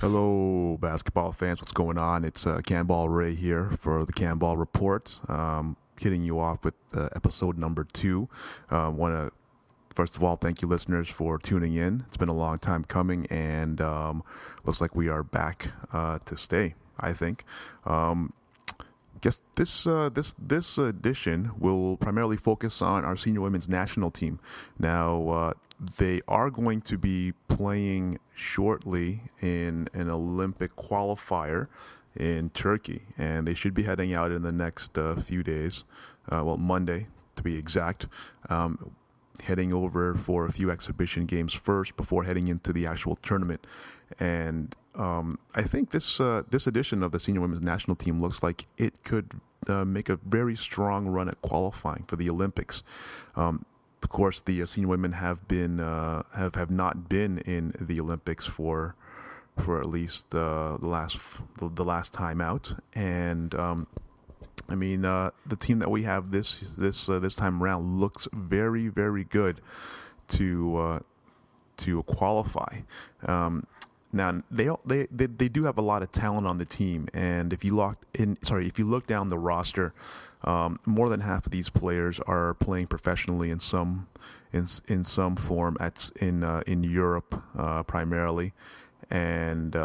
Hello, basketball fans. What's going on? It's Canball Ray here for the Canball Report. Hitting you off with episode number 2. Want to first of all thank you, listeners, for tuning in. It's been a long time coming, and looks like we are back to stay. I think. Guess this edition will primarily focus on our senior women's national team. Now they are going to be playing shortly in an Olympic qualifier in Turkey, and they should be heading out in the next few days. Monday to be exact. Heading over for a few exhibition games first before heading into the actual tournament. And I think this edition of the senior women's national team looks like it could make a very strong run at qualifying for the Olympics. Of course, the senior women have been have not been in the Olympics for at least the last time out, and the team that we have this time around looks very, very good to qualify. Now they do have a lot of talent on the team, and if you look down the roster, more than half of these players are playing professionally in some form in Europe primarily, and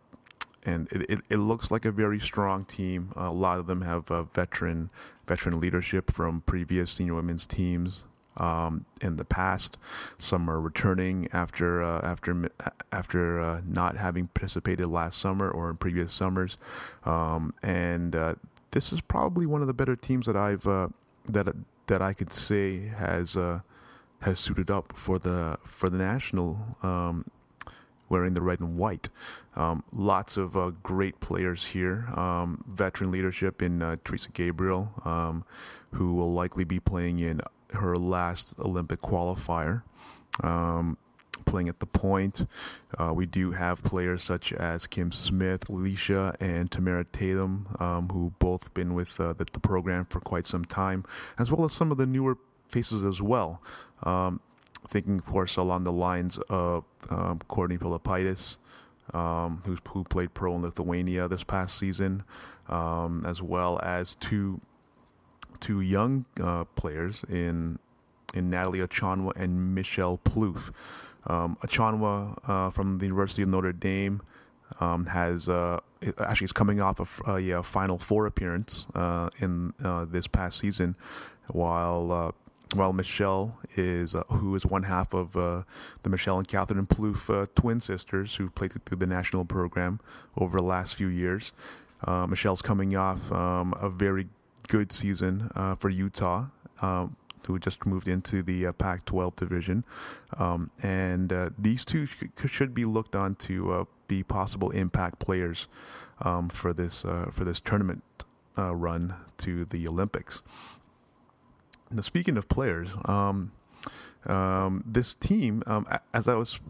it looks like a very strong team. A lot of them have veteran leadership from previous senior women's teams in the past. Some are returning after not having participated last summer or in previous summers, and this is probably one of the better teams that that I could say has suited up for the national. Wearing the red and white. Lots of great players here. Veteran leadership in Teresa Gabriel, who will likely be playing in her last Olympic qualifier, playing at the point. We do have players such as Kim Smith, Alicia, and Tamara Tatum, who both been with the program for quite some time, as well as some of the newer faces as well. Thinking, of course, along the lines of Courtney Pilipaitis, who played pro in Lithuania this past season, as well as two young players in Natalie Achonwa and Michelle Plouffe. Achonwa from the University of Notre Dame is coming off a Final Four appearance in this past season, while Michelle is who is one half of the Michelle and Catherine Plouffe twin sisters who played through the national program over the last few years. Michelle's coming off a very good season for Utah, who just moved into the Pac-12 division, and these two should be looked on to be possible impact players for this tournament run to the Olympics. Now, speaking of players, this team, as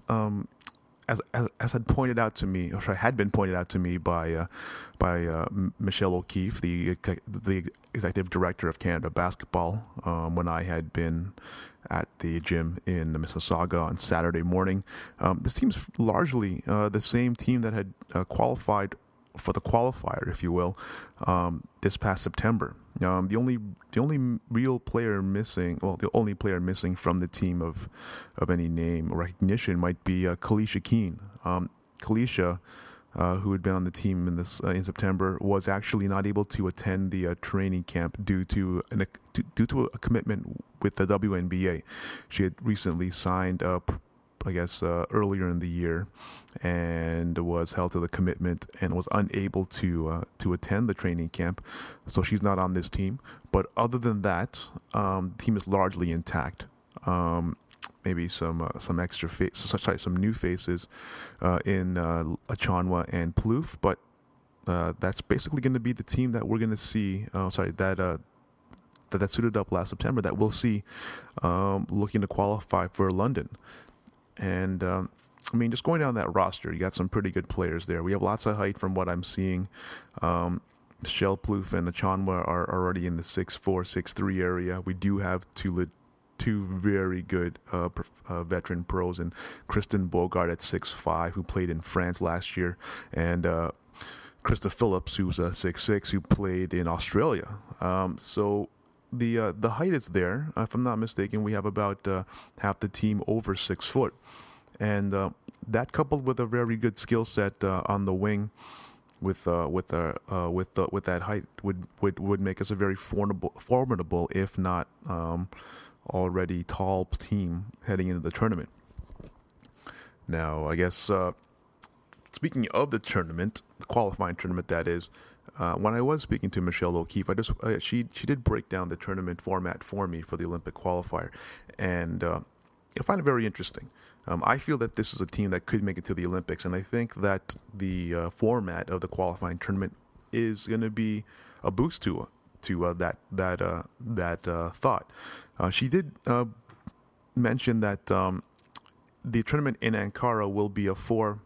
had pointed out to me, or had been pointed out to me by Michelle O'Keefe, the executive director of Canada Basketball, when I had been at the gym in Mississauga on Saturday morning. This team's largely the same team that had qualified for the qualifier, if you will, this past September. The only real player missing, the only player missing from the team of any name or recognition might be Kalisha Keene. Kalisha, who had been on the team in September, was actually not able to attend the training camp due to a commitment with the WNBA. She had recently signed up, I guess, earlier in the year, and was held to the commitment and was unable to attend the training camp, so she's not on this team. But other than that, the team is largely intact. Maybe some extra some new faces in Achonwa and Plouffe, but that's basically going to be the team that we're going to see. That suited up last September that we'll see looking to qualify for London. And just going down that roster, you got some pretty good players there. We have lots of height from what I'm seeing. Michelle Plouffe and Achonwa are already in the 6'4", 6'3" area. We do have two two very good veteran pros, and Kristen Bogart at 6'5", who played in France last year, and Krista Phillips, who's 6'6", who played in Australia. So the height is there. If I'm not mistaken, we have about half the team over 6 foot, and that coupled with a very good skill set on the wing, with that height would make us a very formidable, if not already tall team heading into the tournament. Now, I guess speaking of the tournament, the qualifying tournament, that is, when I was speaking to Michelle O'Keefe, she did break down the tournament format for me for the Olympic qualifier, and I find it very interesting. I feel that this is a team that could make it to the Olympics, and I think that the format of the qualifying tournament is going to be a boost to that thought. She did mention that the tournament in Ankara will be a four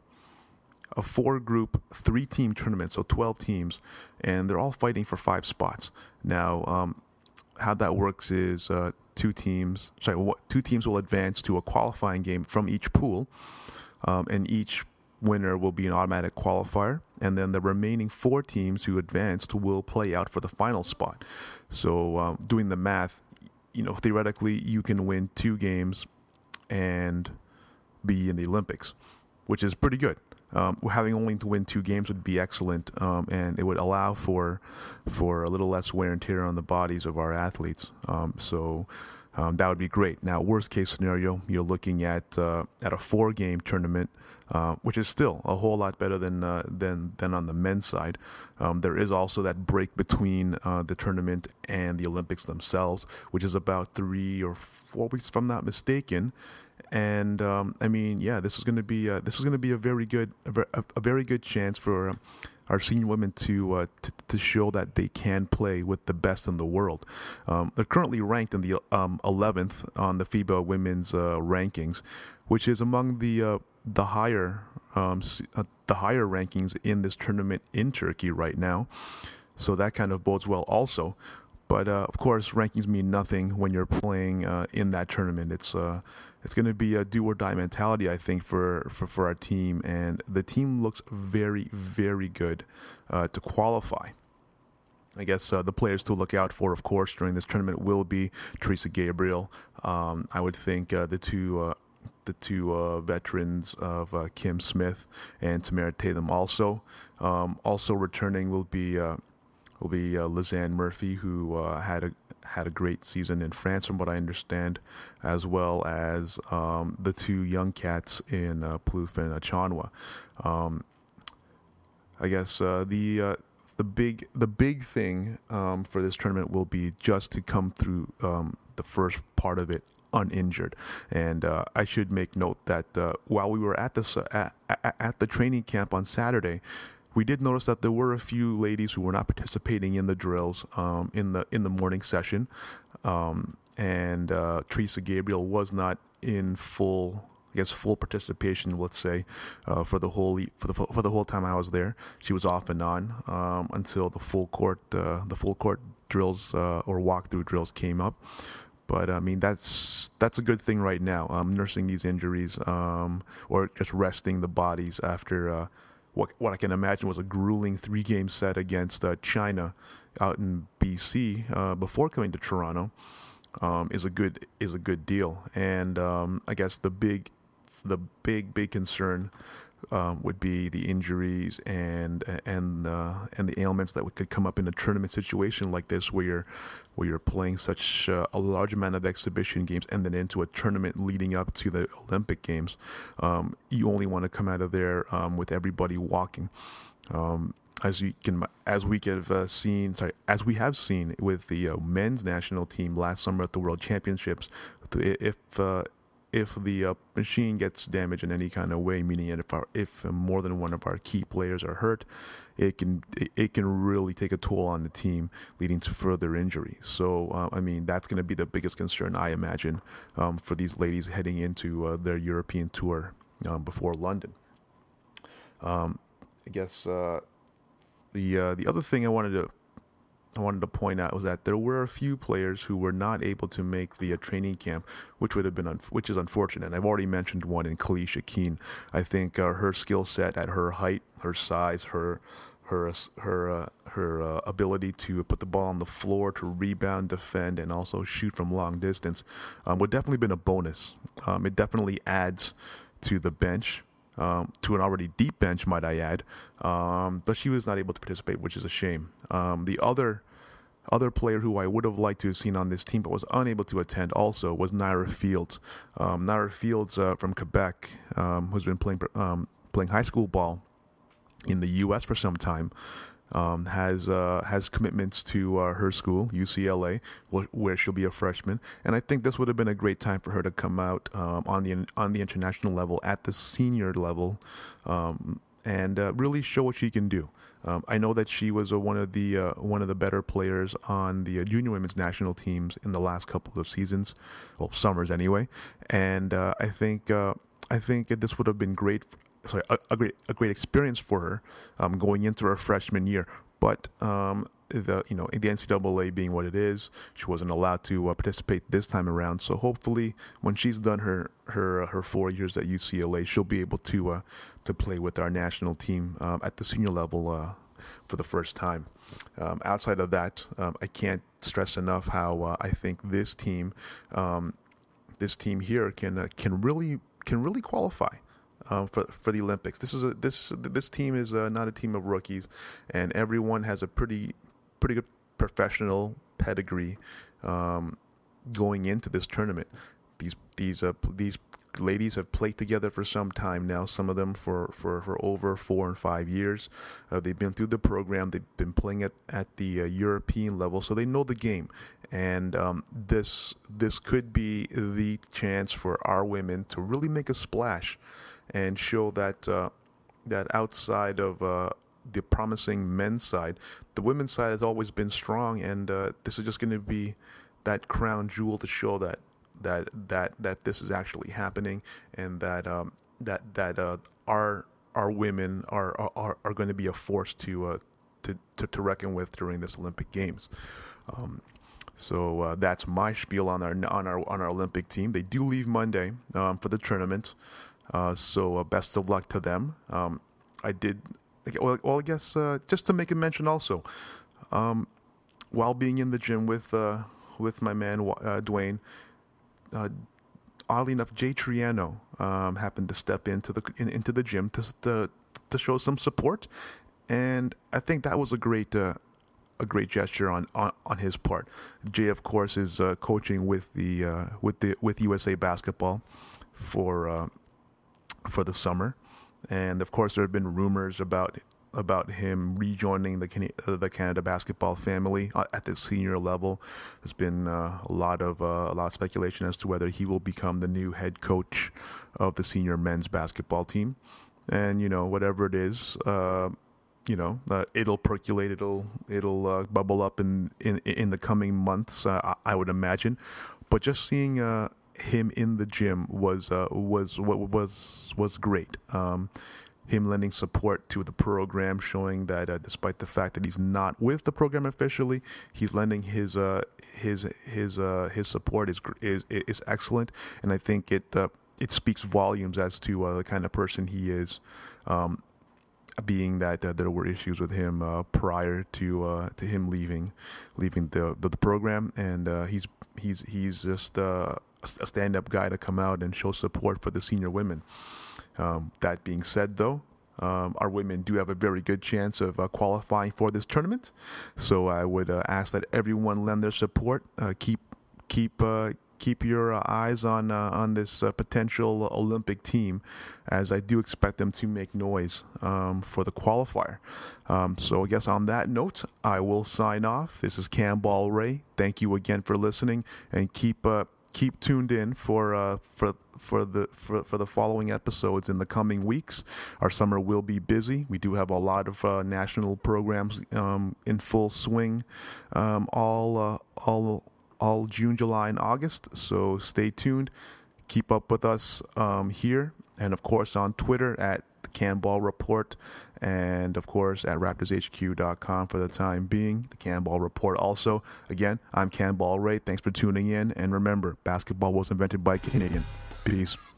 group 3-team tournament, so 12 teams, and they're all fighting for 5 spots. Now, how that works is two teams will advance to a qualifying game from each pool, and each winner will be an automatic qualifier, and then the remaining 4 teams who advanced will play out for the final spot. So doing the math, theoretically you can win 2 games and be in the Olympics, which is pretty good. Having only to win 2 games would be excellent, and it would allow for a little less wear and tear on the bodies of our athletes. So that would be great. Now, worst case scenario, you're looking at a 4-game tournament, which is still a whole lot better than on the men's side. There is also that break between the tournament and the Olympics themselves, which is about 3 or 4 weeks, if I'm not mistaken. And this is going to be a very good chance for our senior women to show that they can play with the best in the world. They're currently ranked in the 11th on the FIBA women's rankings, which is among the higher rankings in this tournament in Turkey right now. So that kind of bodes well also. But of course, rankings mean nothing when you're playing in that tournament. It's going to be a do or die mentality, I think, for our team, and the team looks very, very good to qualify. I guess the players to look out for, of course, during this tournament will be Teresa Gabriel. I would think the two veterans of Kim Smith and Tamara Tatum also. Also returning will be Lizanne Murphy, who had a great season in France, from what I understand, as well as the 2 young cats in Plouffe and Achanwa. I guess the big thing for this tournament will be just to come through the first part of it uninjured. And I should make note that while we were at the training camp on Saturday, we did notice that there were a few ladies who were not participating in the drills in the morning session, and Teresa Gabriel was not in full participation. Let's say for the whole time I was there. She was off and on until the full court drills or walkthrough drills came up. But that's a good thing right now. Nursing these injuries or just resting the bodies after. What I can imagine was a grueling 3-game set against China out in BC before coming to Toronto is a good deal. And I guess the big concern would be the injuries and the ailments that could come up in a tournament situation like this, where you're playing such a large amount of exhibition games and then into a tournament leading up to the Olympic Games. You only want to come out of there with everybody walking. As we have seen with the men's national team last summer at the World Championships, if the machine gets damaged in any kind of way, meaning if more than one of our key players are hurt, it can really take a toll on the team, leading to further injury. So that's going to be the biggest concern, I imagine, for these ladies heading into their European tour before London. I guess the other thing I wanted to I wanted to point out was that there were a few players who were not able to make the training camp, which would have been which is unfortunate. And I've already mentioned one in Kalisha Keene. I think her skill set at her height, her size, her ability to put the ball on the floor, to rebound, defend, and also shoot from long distance would definitely been a bonus. It definitely adds to the bench, to an already deep bench, might I add. But she was not able to participate, which is a shame. The other player who I would have liked to have seen on this team but was unable to attend also was Naira Fields. Naira Fields from Quebec, who's been playing high school ball in the U.S. for some time, has commitments to her school, UCLA, where she'll be a freshman. And I think this would have been a great time for her to come out on the international level, at the senior level, and really show what she can do. I know that she was one of the better players on the junior women's national teams in the last couple of seasons, well, summers anyway. And I think this would have been great. Sorry, a great experience for her going into her freshman year. But the NCAA being what it is, she wasn't allowed to participate this time around. So hopefully, when she's done her 4 years at UCLA, she'll be able to play with our national team at the senior level for the first time. Outside of that, I can't stress enough how I think this team here can really qualify for the Olympics. This team is not a team of rookies, and everyone has a pretty good professional pedigree going into this tournament. These ladies have played together for some time now. Some of them for over 4 and 5 years. They've been through the program. They've been playing at the European level, so they know the game. And this could be the chance for our women to really make a splash and show that outside of the promising men's side, the women's side has always been strong, and this is just going to be that crown jewel to show that this is actually happening, and that our women are going to be a force to reckon with during this Olympic Games. So that's my spiel on our Olympic team. They do leave Monday for the tournament. So best of luck to them. I guess just to make a mention also, while being in the gym with my man Dwayne, oddly enough, Jay Triano happened to step into the gym to show some support, and I think that was a great gesture on his part. Jay, of course, is coaching with USA Basketball for the summer, and of course there have been rumors about him rejoining the Canada basketball family at the senior level. There's been a lot of speculation as to whether he will become the new head coach of the senior men's basketball team, and whatever it is, it'll percolate, it'll bubble up in the coming months, I would imagine. But just seeing him in the gym was great. Him lending support to the program, showing that despite the fact that he's not with the program officially, he's lending his support is excellent, and I think it speaks volumes as to the kind of person he is. Being that there were issues with him prior to him leaving the program, and he's just a stand-up guy to come out and show support for the senior women. That being said, though, our women do have a very good chance of qualifying for this tournament. So I would ask that everyone lend their support. Keep your eyes on this potential Olympic team, as I do expect them to make noise for the qualifier. So I guess on that note, I will sign off. This is Cam Ball Ray. Thank you again for listening, and keep tuned in for the following episodes in the coming weeks. Our summer will be busy. We do have a lot of national programs in full swing, all June, July, and August. So stay tuned. Keep up with us here, and of course on Twitter at the Canball Report, and of course at RaptorsHQ.com for the time being. The Canball Report. Also, again, I'm Canball Ray. Thanks for tuning in, and remember, basketball was invented by a Canadian. Peace.